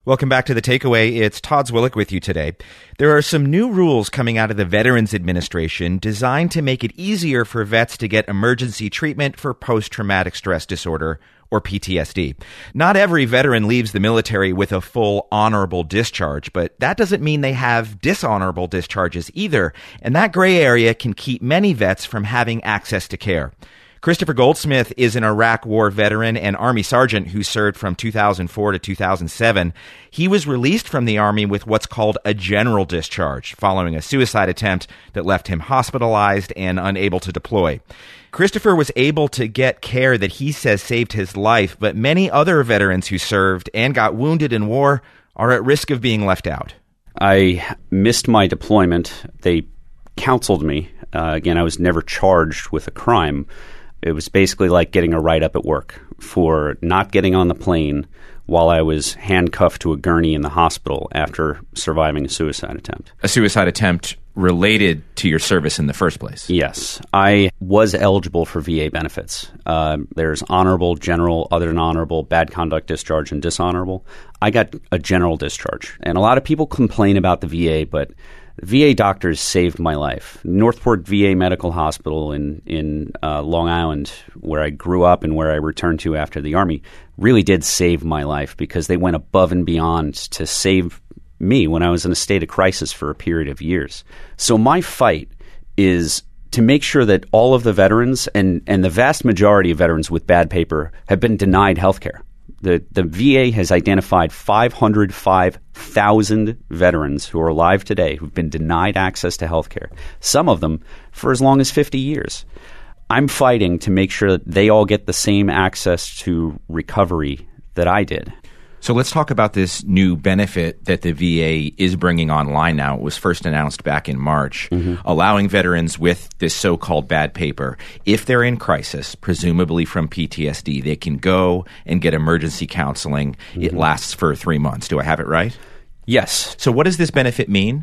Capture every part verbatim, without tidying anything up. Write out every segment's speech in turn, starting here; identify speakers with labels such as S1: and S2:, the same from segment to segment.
S1: Welcome back to The Takeaway. It's Todd Zwillich with you today. There are some new rules coming out of the Veterans Administration designed to make it easier for vets to get emergency treatment for post-traumatic stress disorder, or P T S D. Not every veteran leaves the military with a full honorable discharge, but that doesn't mean they have dishonorable discharges either, and that gray area can keep many vets from having access to care. Christopher Goldsmith is an Iraq War veteran and Army sergeant who served from two thousand four to two thousand seven. He was released from the Army with what's called a general discharge following a suicide attempt that left him hospitalized and unable to deploy. Christopher was able to get care that he says saved his life, but many other veterans who served and got wounded in war are at risk of being left out.
S2: I missed my deployment. They counseled me. Uh, again, I was never charged with a crime. It was basically like getting a write-up at work for not getting on the plane while I was handcuffed to a gurney in the hospital after surviving a suicide attempt.
S1: A suicide attempt related to your service in the first place?
S2: Yes. I was eligible for V A benefits. Uh, there's honorable, general, other than honorable, bad conduct discharge, and dishonorable. I got a general discharge. And a lot of people complain about the V A, but V A doctors saved my life. Northport V A Medical Hospital in in uh, Long Island, where I grew up and where I returned to after the Army, really did save my life because they went above and beyond to save me when I was in a state of crisis for a period of years. So my fight is to make sure that all of the veterans and, and the vast majority of veterans with bad paper have been denied health care. The the V A has identified five hundred five thousand veterans who are alive today who've been denied access to health care, some of them for as long as fifty years. I'm fighting to make sure that they all get the same access to recovery that I did.
S1: So let's talk about this new benefit that the V A is bringing online now. It was first announced back in March, mm-hmm. allowing veterans with this so-called bad paper, if they're in crisis, presumably from P T S D, they can go and get emergency counseling. Mm-hmm. It lasts for three months. Do I have it right?
S2: Yes.
S1: So what does this benefit mean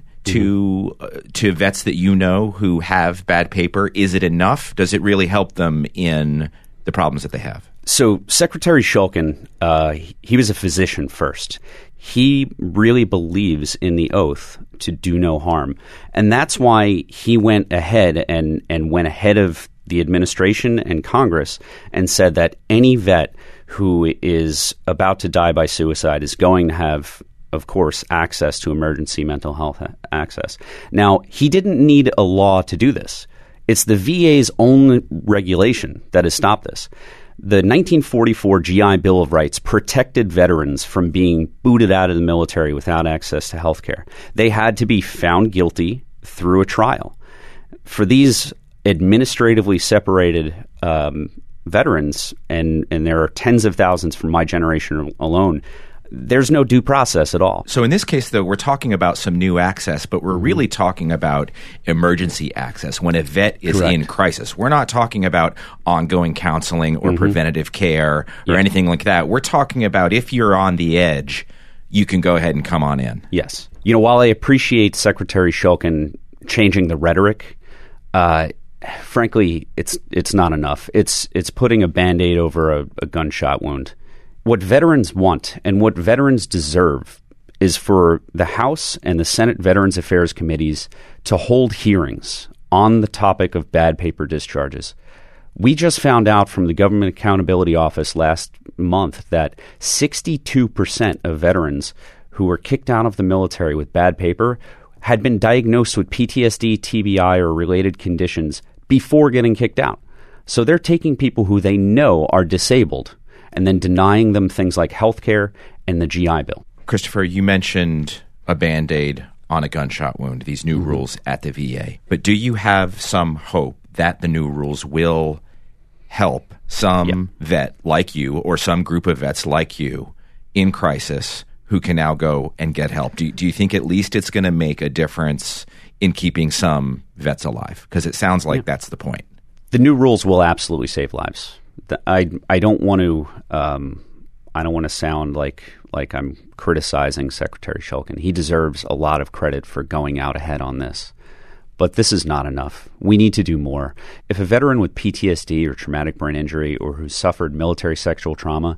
S1: to mm-hmm. uh, to vets that you know who have bad paper? Is it enough? Does it really help them in the problems that they have?
S2: So Secretary Shulkin, uh, he was a physician first. He really believes in the oath to do no harm. And that's why he went ahead and, and went ahead of the administration and Congress and said that any vet who is about to die by suicide is going to have, of course, access to emergency mental health access. Now, he didn't need a law to do this. It's the V A's own regulation that has stopped this. The nineteen forty-four G I Bill of Rights protected veterans from being booted out of the military without access to health care. They had to be found guilty through a trial. For these administratively separated um, veterans, and, and there are tens of thousands from my generation alone, there's no due process at all.
S1: So in this case, though, we're talking about some new access, but we're mm-hmm. really talking about emergency access when a vet is
S2: Correct.
S1: in crisis. We're not talking about ongoing counseling or mm-hmm. preventative care or yeah. anything like that. We're talking about if you're on the edge, you can go ahead and come on in.
S2: Yes. You know, while I appreciate Secretary Shulkin changing the rhetoric, uh, frankly, it's it's not enough. It's it's putting a Band-Aid over a, a gunshot wound. What veterans want and what veterans deserve is for the House and the Senate Veterans Affairs Committees to hold hearings on the topic of bad paper discharges. We just found out from the Government Accountability Office last month that sixty-two percent of veterans who were kicked out of the military with bad paper had been diagnosed with P T S D, T B I, or related conditions before getting kicked out. So they're taking people who they know are disabled and then denying them things like health care and the G I Bill.
S1: Christopher, you mentioned a Band-Aid on a gunshot wound, these new mm-hmm. rules at the V A. But do you have some hope that the new rules will help some yep. vet like you or some group of vets like you in crisis who can now go and get help? Do, do you think at least it's going to make a difference in keeping some vets alive? Because it sounds like yeah. that's the point.
S2: The new rules will absolutely save lives. I, I don't want to um, I don't want to sound like like I'm criticizing Secretary Shulkin. He deserves a lot of credit for going out ahead on this. But this is not enough. We need to do more. If a veteran with P T S D or traumatic brain injury or who suffered military sexual trauma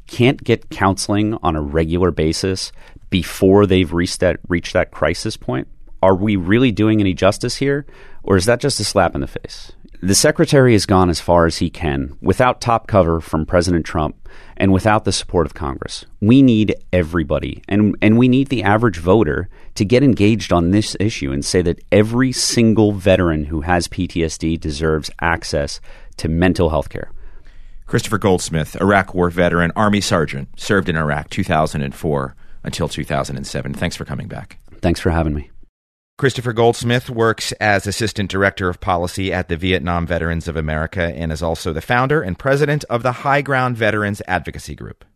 S2: can't get counseling on a regular basis before they've reached that, reached that crisis point? Are we really doing any justice here, or is that just a slap in the face? The secretary has gone as far as he can without top cover from President Trump and without the support of Congress. We need everybody, and, and we need the average voter to get engaged on this issue and say that every single veteran who has P T S D deserves access to mental health care.
S1: Christopher Goldsmith, Iraq War veteran, Army Sergeant, served in Iraq two thousand four until two thousand seven. Thanks for coming back.
S2: Thanks for having me.
S1: Christopher Goldsmith works as Assistant Director of Policy at the Vietnam Veterans of America and is also the founder and president of the High Ground Veterans Advocacy Group.